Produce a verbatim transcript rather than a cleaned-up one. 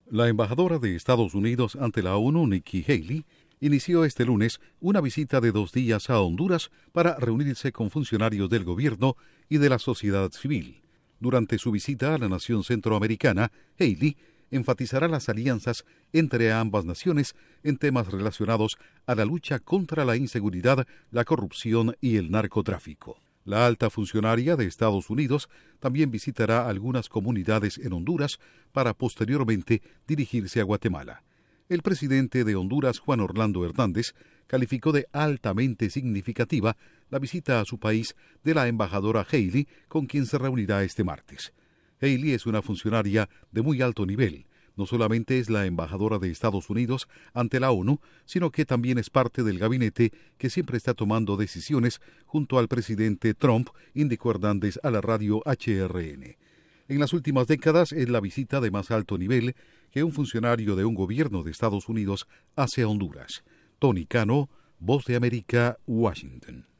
La embajadora de Estados Unidos ante la ONU, Nikki Haley, inició este lunes una visita de dos días a Honduras para reunirse con funcionarios del gobierno y de la sociedad civil. Durante su visita a la nación centroamericana, Haley enfatizará las alianzas entre ambas naciones en temas relacionados a la lucha contra la inseguridad, la corrupción y el narcotráfico. La alta funcionaria de Estados Unidos también visitará algunas comunidades en Honduras para posteriormente dirigirse a Guatemala. El presidente de Honduras, Juan Orlando Hernández, calificó de altamente significativa la visita a su país de la embajadora Haley, con quien se reunirá este martes. Haley es una funcionaria de muy alto nivel. No solamente es la embajadora de Estados Unidos ante la ONU, sino que también es parte del gabinete que siempre está tomando decisiones junto al presidente Trump, indicó Hernández a la radio H R N. En las últimas décadas es la visita de más alto nivel que un funcionario de un gobierno de Estados Unidos hace a Honduras. Tony Cano, Voz de América, Washington.